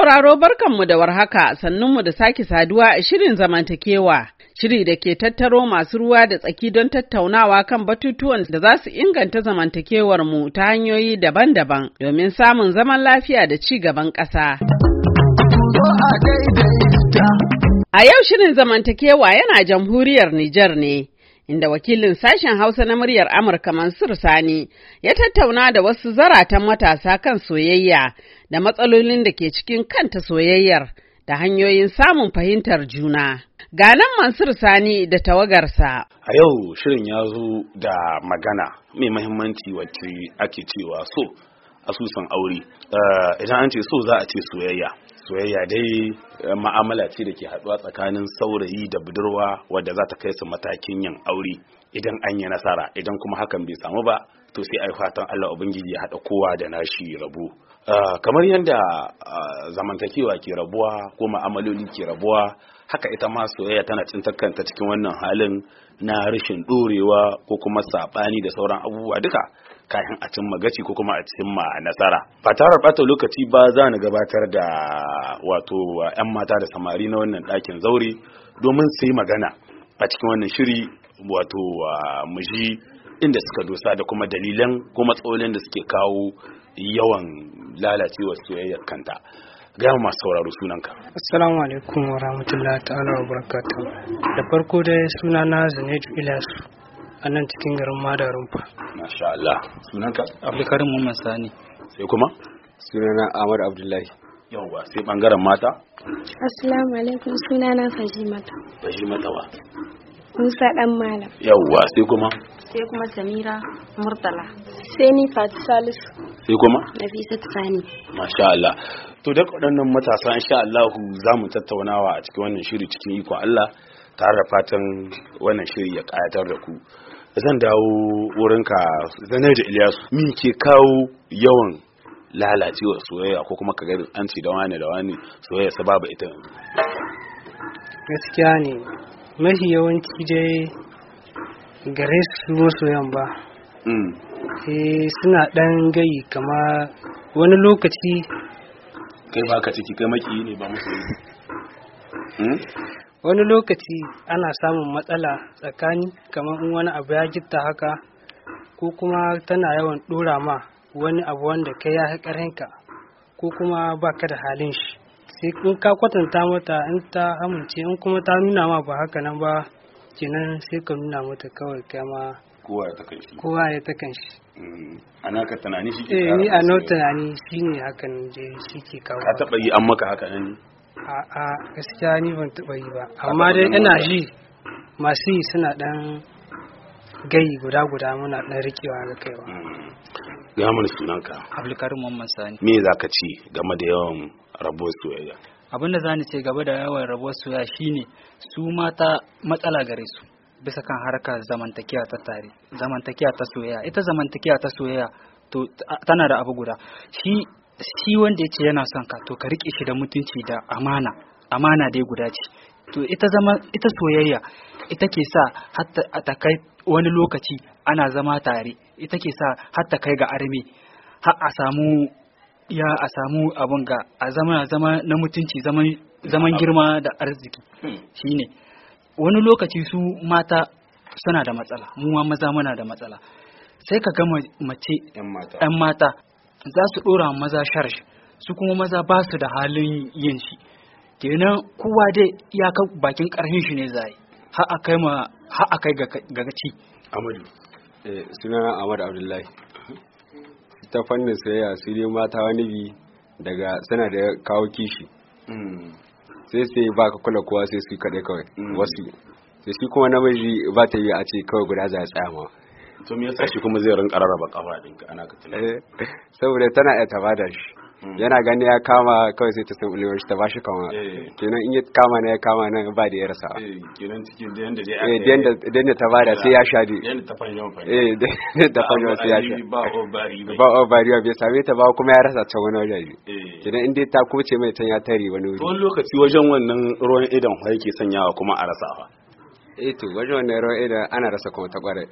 sauraro barkanmu da warhaka, sannunmu da sake saduwa a shirin zamantakewa. Shiri da ke tattaro masu ruwa da tsaki don tattaunawa kan batutuwan da za su inganta zamantakewar mu ta hanyoyi daban-daban domin samun zaman lafiya da ci gaban ƙasa. A yau shirin zamantakewa yana jamhuriyar Nijar ne, inda wakilin sashen Hausa na muryar Amurka Mansur Sani ya tattauna da wasu zaratan matasa kan soyayya da matsalolin da ke cikin kanta soyayyar da hanyoyin samun fahimtar juna. Ga nan Mansur Sani da tawagarsa. A yau shirin ya zo da magana mai mahimmanci wacce ake cewa so asusun aure. Idan an ce so za a ce soyayya. Soyayya dai ma'amala ce da ke haɗuwa tsakanin saurayi da budurwa wadda za ta kai su matakin yin aure idan an yi nasara, idan kuma hakan bai samu ba to sai a yi fatan Allah Ubangiji ya haɗa kowa da nashi rabo. Kamar yadda zamantakewa ke rabuwa ko ma'amaloli ke rabuwa, haka ita ma soyayya tana tsintar kanta cikin wannan halin na rashin ɗorewa ko kuma saɓani da sauran abubuwa duka kayan a cimma gaci ko kuma a cimma nasara. Ba tare ɓata lokaci ba za ni gabatar da wato 'yan mata da samari na wannan ɗakin zaure domin su yi magana a cikin wannan shiri, wato mu ji inda suka dosa da kuma dalilan ko matsalolin da suke kawo yawan lalacewar soyayyar kanta. Ga masu sauraro sunanka. Assalamu alaikum wa rahmatullahi ta'ala wa barakatuh. Da farko dai sunana Zaneju Ilyasu a nan cikin garin Madarumfa. Masha Allah. Sunanka? Abdulkarim Muhammad Sani. Sai kuma? Sunana Ahmad Abdullahi. Yawwa, sai bangaren mata? Assalamu alaikum, sunana Fahimata. Fahimata wa? Musa dan Malam. Yawwa, sai kuma? Sai kuma Samira Murtala. Sai ni Fati Salisu. Sai kuma? Nafisat Sani. Masha Allah. To da waɗannan matasa insha Allah za mu tattaunawa a cikin wannan shiri cikin ikon Allah, tare da fatan wannan shiri ya ƙayatar da ku. Zan dawo wurinka Zaneju Ilyasu. Me ke kawo yawan lalacewa soyayya ko kuma kaga an ce da wani soyayya sababa ita? Gaskiya ne, mafi yawanci dai gare su masoyan ba. Suna ɗan gayi kama wani lokaci. Kai ba ka ciki, kai maki ne ba musu Wani lokaci ana samun matsala tsakani, kamar in wani abu ya gitta haka, ko kuma tana yawan ɗora ma wani abu wanda kai ya haƙarinka, ko kuma ba ka da halin shi. Sai in ka kwatanta mata, in ta amince, in kuma ta nuna ma ba haka nan ba, kenan sai ka nuna mata kawai kama kowa ya ta kan shi. Ana ka tunani shi ke ni a nau tunani shi ne hakan je shi ke kawo. Ka taɓa yi an maka haka nan? A gaskiya ni ban taɓa yi ba, amma dai ina ji masu yi suna ɗan gayi guda muna ɗan rikewa ga kaiwa. Ga mana sunanka. Abdulkarim Muhammad Sani. Me za ka ci game da yawan rabuwar soyayya? Abin da za ni ce game da yawan rabuwar soyayya shine su mata matsala gare su bisa kan harkar zamantakewa ta tare, zamantakewa ta soyayya. Ita zamantakewa ta soyayya to tana da abu guda. Shi wanda ya ce yana son ka to ka rike shi da mutunci da amana dai guda ce. To ita soyayya ita ke sa hatta ta kai wani lokaci ana zama tare, ita ke sa hatta kai ga arme, har a samu abun ga a zama na mutunci, zaman girma da arziki. Shine wani lokaci su mata suna da matsala, mu ma maza muna da matsala. Sai ka ga mace 'yan mata za su ɗora maza sharshi, su kuma maza ba su da halin yin shi. Kenan kowa dai iyaka bakin ƙarfin shi ne zai har a kai ga gaci. Amadu. Sunana Ahmad Abdullahi. Ta fannin soyayya su dai mata wani bi daga sana da kawo kishi. Sai ba ka kula kowa sai su kaɗai kawai wasu. Sai shi kuma namiji ba ta yi a ce kawai guda za a tsaya ma. To me yasa shi kuma zai rinka rarraba kafa ɗinka ana ka tunani? Saboda tana iya ta bada shi. Yana gani ya kama kawai sai ta san ulewar shi ta bashi kama. Kenan in ya kama na ya kama nan ba da ya rasa. Kenan cikin da yanda dai da ta bada sai ya sha dai. Yanda ta fanyo. Da fanyo sai ya sha. Ba obari bai same ta ba kuma ya rasa ta wani waje. Kenan in dai ta kuce mai tan ya tare wani wuri. Wani lokaci wajen wannan ruwan idan yake sanyawa kuma a rasa fa. To wajen wannan ruwan idan ana rasa kuma ta kware.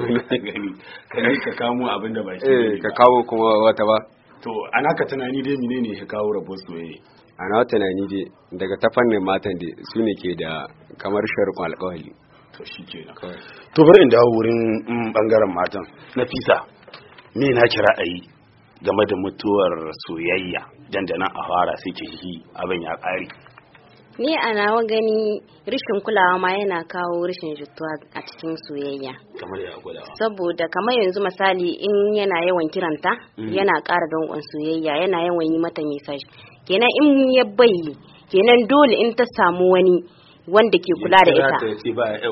Kai ka kamo abinda ba shi. Ka kawo kuma wata ba. To ana ka tunani dai menene ya kawo rabuwar soyayya? a na tunani dai daga ta fannin matan dai su ne ke da kamar sharkon alkawali. To shi ke nan. To bari in dawo wurin bangaren matan. Nafisa, me na kira ra'ayi game da mutuwar soyayya dandanan a fara sai ke shi abin ya ƙare? Ni a nawa gani rashin kulawa ma yana kawo rashin jituwa a cikin soyayya. Kamar ya kulawa. Saboda kamar yanzu misali in yana yawan kiranta, yana ƙara danƙon soyayya, yana yawan yi mata message. Kenan in ya bayi, kenan dole in ta samu wani wanda ke kula da ita.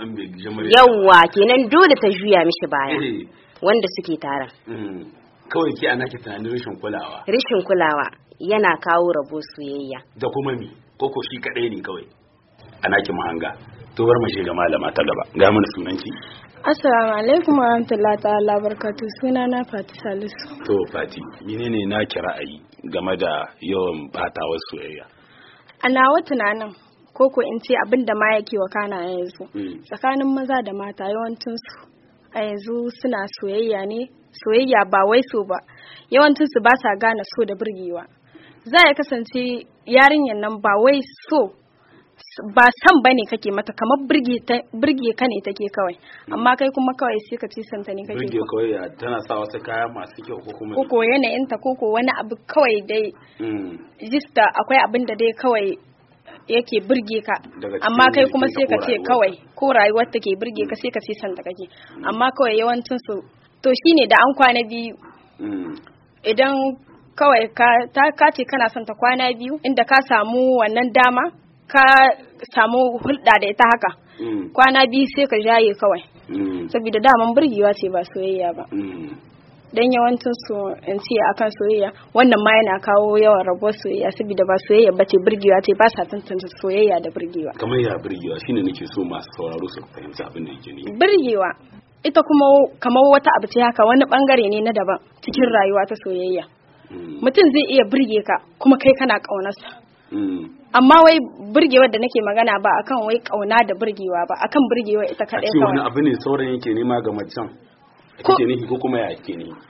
Yawwa, kenan dole ta juya mishi baya. Wanda suke tare. Kawai ki ana ki tunanin rashin kulawa. Rashin kulawa yana kawo rabo soyayya. Da kuma mi? Koko shi kadai ne kawai ana ki mahanga. To bar mu ga malama ta gaba. Ga mana sunanki. Assalamu alaikum wa rahmatullahi ta'ala barakatuh. Sunana Fati Salisu. To Fati, menene na ki ra'ayi game da yawan batawar soyayya? Ana wa tunanin koko in ce abin da ma yake wakana yanzu. Tsakanin maza da mata yawancin su a yanzu suna soyayya ne. Soyayya ba wai so ba. Yawancin su ba sa gane so da burgewa. Za ya kasance yarinyar nan ba wai so ba san bane kake mata kamar burge ka ne take kawai amma kai kuma kawai sai ka ci santa ne kake burge kawai tana sa wasu kaya masu kyau ko kuma koko yanayin ta koko wani abu kawai dai jista akwai abin da dai kawai yake burge ka amma kai kuma sai ka ce kawai ko rayuwar take burge ka sai ka ci santa kake amma kawai yawancin su to shine da an kwana biyu idan kawai ka ce kana son ta kwana biyu inda ka samu wannan dama ka samu hulɗa da ita haka kwana biyu sai ka jaye kawai saboda daman burgewa ce ba soyayya ba dan yawancin su in ce akan soyayya wannan ma yana kawo yawan rabuwar soyayya saboda ba soyayya ba ce burgewa ce ba sa tantance soyayya da burgewa kamar ya burgewa shine nake so masu sauraro su fahimci abin da yake ne burgewa ita kuma kamar wata abu ce haka wani bangare ne na daban cikin rayuwa ta soyayya mutum zai iya burge ka kuma kai kana kaunarsa amma wai burgewar da nake magana ba akan wai kauna da burgewa ba akan burgewa ita kadai kawai wani abu ne sauran yake nema ga macen kake nihi ko kuma ya yake ne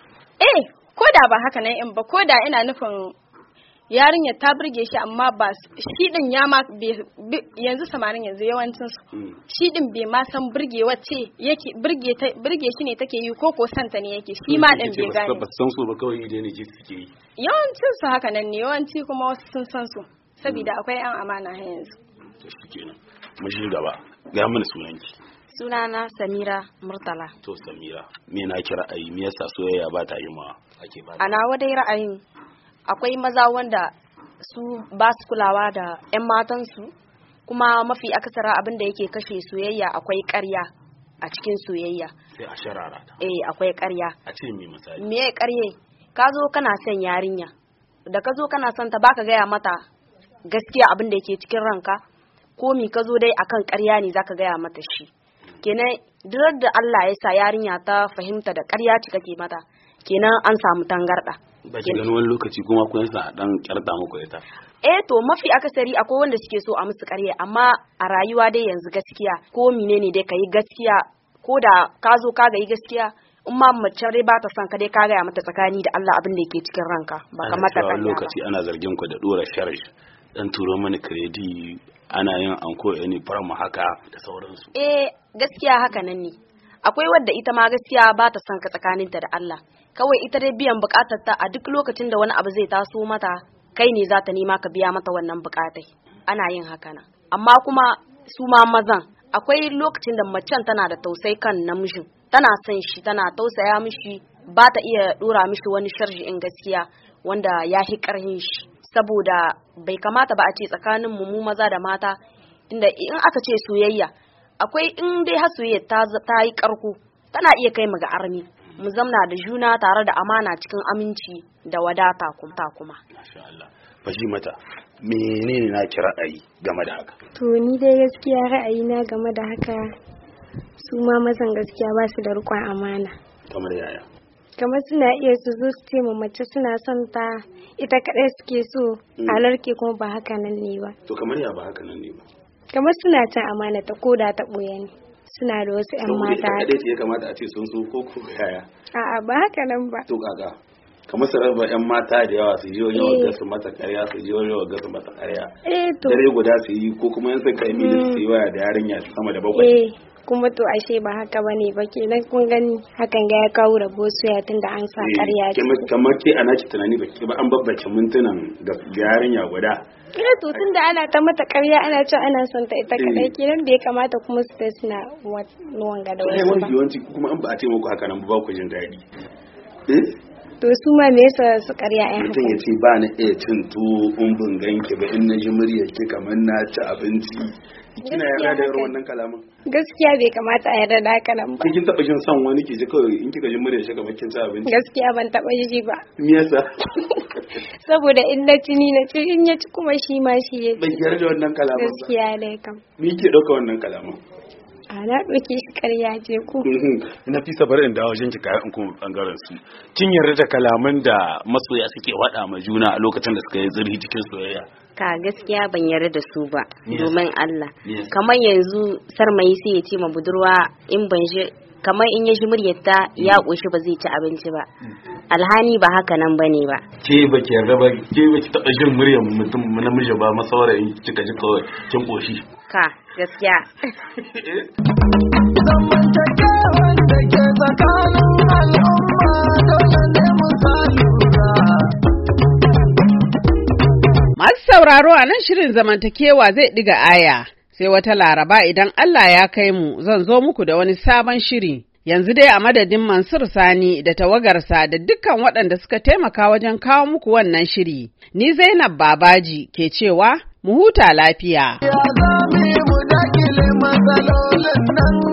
ko da ba haka nan in ba ko da ina nufin yarinya ta burge shi amma ba shi din ya ma yanzu samarin yanzu yawancin su shi din bai ma san burgewa ce yake burge shi ne take yi ko santa ne yake shi ma din bai gane ba san su ba kawai idan ne ji suke yi yawancin su haka nan ne yawanci kuma wasu sun san su saboda akwai yan amana har yanzu to shikenan mu shi gaba ga mana sunanki sunana Samira Murtala to Samira me na ki ra'ayi me yasa soyayya ba ta yi ma ake ba ana wadai ra'ayin akwai maza wanda su ba su kulawa da 'yan matansu kuma mafi akasara abin da yake kashe soyayya akwai ƙarya a cikin soyayya sai a sharara ta akwai ƙarya a ce me misali me ƙarye ka zo kana son yarinya da ka zo kana son ta baka gaya mata gaskiya abin da yake cikin ranka ko mi ka zo dai akan ƙarya ne zaka gaya mata shi kenan duk da Allah ya sa yarinya ta fahimta da ƙarya ce kake mata kenan an samu tangarda ba ki ganin wani lokaci kuma kun sa dan kyarta muku ita to mafi akasari akwai wanda suke so a musu ƙarya amma a rayuwa dai yanzu gaskiya ko menene dai kayi gaskiya ko da ka zo ka ga yi gaskiya in ma mace dai ba ta son ka dai ka gaya mata tsakani da Allah abin da yake cikin ranka ba ka mata ƙarya ba lokaci ana zargin ku da dora sharish dan turo mani kredi ana yin anko ne farma haka da sauransu gaskiya haka nan ne akwai wadda ita ma gaskiya ba ta son ka tsakaninta da Allah kawai ita dai biyan bukatar ta a duk lokacin da wani abu zai taso mata kai ne za ta nema ka biya mata wannan bukatai ana yin haka nan amma kuma su ma mazan akwai lokacin da macen tana da tausayi kan namijin tana son shi tana tausaya mishi ba ta iya dora mishi wani sharji in gaskiya wanda ya hi karhin shi saboda bai kamata ba a ce tsakanin mu maza da mata inda in aka ce soyayya akwai in dai har soyayya ta yi karko tana iya kai mu ga armi mu zamna da juna tare da amana cikin aminci da wadata kuma. Masha Allah. Fashi mata, menene na ki ra'ayi game da haka? To ni dai gaskiya ra'ayi na game da haka su ma mazan gaskiya ba su da riƙon amana. Kamar yaya? Kamar suna iya su zo su ce mace suna son ta ita kaɗai suke so halarke kuma ba haka nan ne ba. To kamar ya ba haka nan ne ba? Kamar suna cin amana ta koda ta ɓoye ne. Suna da wasu 'yan mata. Saboda ita ya kamata a ce sun so ko yaya? A'a ba haka nan ba. To kaga kamar su raba yan mata da yawa su je wani wagga su mata karya su je wani wagga su mata karya dare guda su yi ko kuma yan suka yi mini su yi waya da yarinya sama da 7 kuma to ashe ba haka bane ba kenan kun gani hakan ga ya kawo rabo soyayya tunda an sa karya ce kamar ke ana ki tunani ba an babbace mintunan da yarinya guda to tunda ana ta mata karya ana cewa ana son ta ita kadai kenan bai kamata kuma su ta suna wanga da wasu ba yawanci kuma an ba a taimako haka nan ba ku jin daɗi to su ma me yasa su karya ai haka mutum ya ce ba na iya cin tuwo in ban ganki ba in na ji muryar ki kamar na ci abinci kina yarda da irin wannan kalaman gaskiya bai kamata a yarda da haka nan ba kin taba jin son wani ki ji kawai in kika ji muryar shi kamar kin ci abinci gaskiya ban taba ji ba me yasa saboda in na ci ni na ci in ya ci kuma shi ma shi ya ci ban yarda da wannan kalaman gaskiya dai kam me ke dauka wannan kalaman a na ɗauke shi ƙarya ce ku. Na fi sabar in dawo jinki kayan in kuma ɓangaren su. Kin yarda da kalaman da masoya suke waɗa ma juna a lokacin da suka yi zurfi cikin soyayya? Ka gaskiya ban yarda da su ba, domin Allah. Kamar yanzu sarmayi sai ya ce ma budurwa in ban shi kamar in ya ji muryarta ya ƙoshi ba zai ci abinci ba. Alhani ba haka nan bane ba. Ke ba ki yarda ba, ke ba ki taɓa jin muryar mutum namiji ba masaurayin kika ji kawai kin ƙoshi. Ka gaskiya. Masu sauraro a nan shirin zamantakewa zai ɗiga aya, sai wata Laraba idan Allah ya kai mu zan zo muku da wani sabon shiri. Yanzu dai a madadin Mansur Sani da tawagarsa da dukkan waɗanda suka taimaka wajen kawo muku wannan shiri, ni Zainab Babaji ke cewa mu huta lafiya. Ya zame mu dakile matsalolin nan